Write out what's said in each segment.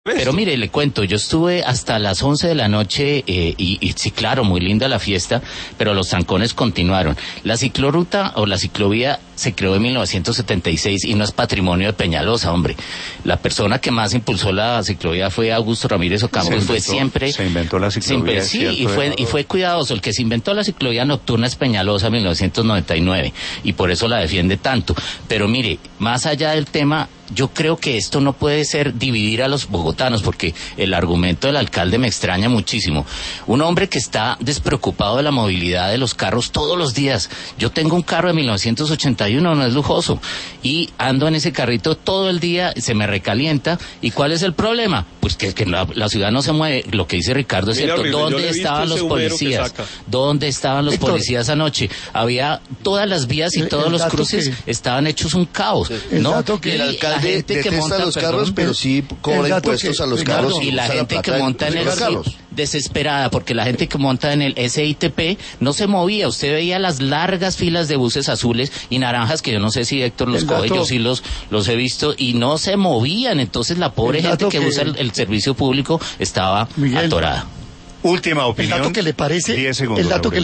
Pero mire, le cuento, yo estuve hasta las 11 de la noche y sí, claro, muy linda la fiesta, pero los trancones continuaron. La ciclorruta o la ciclovía se creó en 1976 y no es patrimonio de Peñalosa, hombre. La persona que más impulsó la ciclovía fue Augusto Ramírez Ocampo, Se inventó la ciclovía. Sí, y fue cuidadoso. El que se inventó la ciclovía nocturna es Peñalosa en 1999 y por eso la defiende tanto. Pero mire, más allá del tema, yo creo que esto no puede ser dividir a los bogotanos, porque el argumento del alcalde me extraña muchísimo. Un hombre que está despreocupado de la movilidad de los carros todos los días. Yo tengo un carro de 1981, no es lujoso, y ando en ese carrito todo el día, se me recalienta. ¿Y cuál es el problema? Pues que la ciudad no se mueve. Lo que dice Ricardo es cierto. ¿Dónde estaban los policías? ¿Dónde estaban los policías anoche? Había todas las vías y todos los cruces estaban hechos un caos, ¿no? El alcalde detesta los carros, pero sí cobra impuestos a los carros. Y la gente que monta en el desesperada, porque la gente que monta en el SITP no se movía. Usted veía las largas filas de buses azules y naranjas, que yo no sé si Héctor los coge, yo sí los he visto, y no se movían. Entonces la pobre gente que usa el servicio público estaba atorada. Última opinión. El dato que le parece, 10 segundos, el dato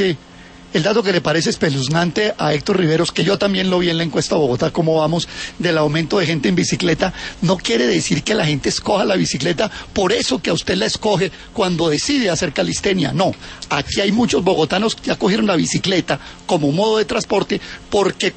que le parece espeluznante a Héctor Riveros, que yo también lo vi en la encuesta de Bogotá, cómo vamos del aumento de gente en bicicleta, no quiere decir que la gente escoja la bicicleta por eso que a usted la escoge cuando decide hacer calistenia. No, aquí hay muchos bogotanos que ya cogieron la bicicleta como modo de transporte porque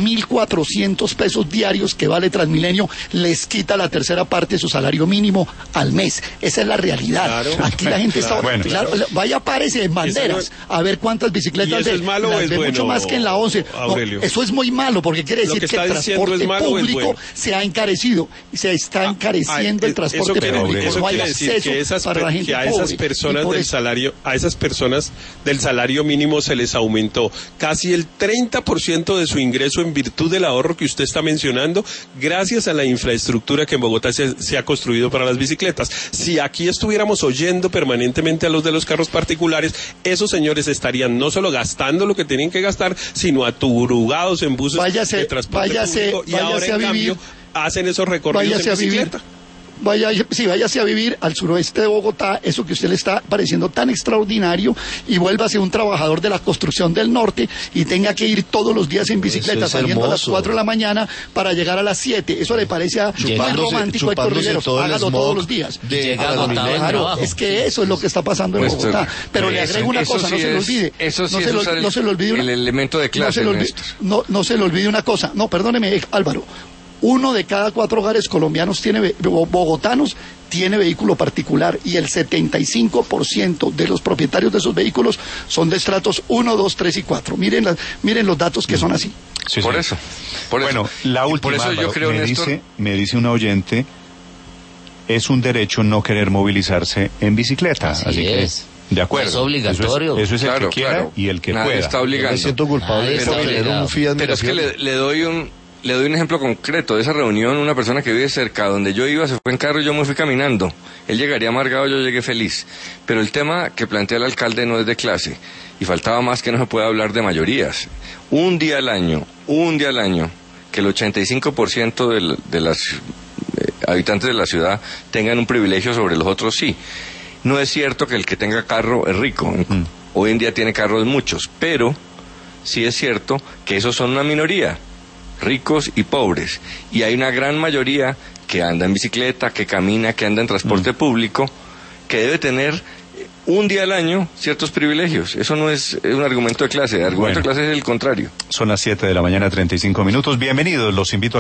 4.400 pesos diarios que vale Transmilenio les quita la tercera parte de su salario mínimo al mes. Esa es la realidad. Claro, aquí la gente está... Bueno. Claro, vaya, párese en banderas a ver cuántas bicicletas... ¿Eso es malo o es bueno, mucho más que en la 11. No, eso es muy malo, porque quiere decir que el transporte público se ha encarecido. Se está encareciendo el transporte público. Eso no hay quiere decir acceso para la gente que a esas personas del salario mínimo se les aumentó casi el 30% de su ingreso en virtud del ahorro que usted está mencionando, gracias a la infraestructura que en Bogotá se ha construido para las bicicletas. Si aquí estuviéramos oyendo permanentemente a los de los carros particulares, esos señores estarían no solo gastando lo que tienen que gastar, sino aturugados en buses de transporte público, y ahora en cambio hacen esos recorridos en bicicleta. Váyase a vivir al suroeste de Bogotá, eso que usted le está pareciendo tan extraordinario, y vuélvase un trabajador de la construcción del norte y tenga que ir todos los días en bicicleta, saliendo a las 4 de la mañana para llegar a las 7. Eso le parece a muy romántico, Héctor Riveros. Hágalo todos los días. Claro, es que eso es lo que está pasando en Bogotá. Pero le agrego una cosa, no se lo olvide. No se le olvide el elemento de clase. No se le olvide una cosa. No, perdóneme, Álvaro. 1 de cada 4 hogares colombianos bogotanos tiene vehículo particular, y el 75% de los propietarios de esos vehículos son de estratos 1, 2, 3 y 4. Miren los datos que son así. Sí, por eso. Bueno, la última, por eso yo creo, me dice un oyente, es un derecho no querer movilizarse en bicicleta. Así que es. De acuerdo. Es obligatorio. Eso es el que quiera y el que nadie pueda. está obligando. Me siento culpable de tener un Fiat. Pero es que le doy un ejemplo concreto de esa reunión. Una persona que vive cerca, donde yo iba, se fue en carro y yo me fui caminando. Él llegaría amargado, yo llegué feliz. Pero el tema que plantea el alcalde no es de clase, y faltaba más que no se puede hablar de mayorías. Un día al año, que el 85% de las habitantes de la ciudad tengan un privilegio sobre los otros, sí. No es cierto que el que tenga carro es rico. Hoy en día tiene carros muchos, pero sí es cierto que esos son una minoría, ricos y pobres, y hay una gran mayoría que anda en bicicleta, que camina, que anda en transporte público, que debe tener un día al año ciertos privilegios. Eso no es un argumento de clase. El argumento de clase es el contrario. Son las 7 de la mañana, 35 minutos. Bienvenidos, los invito a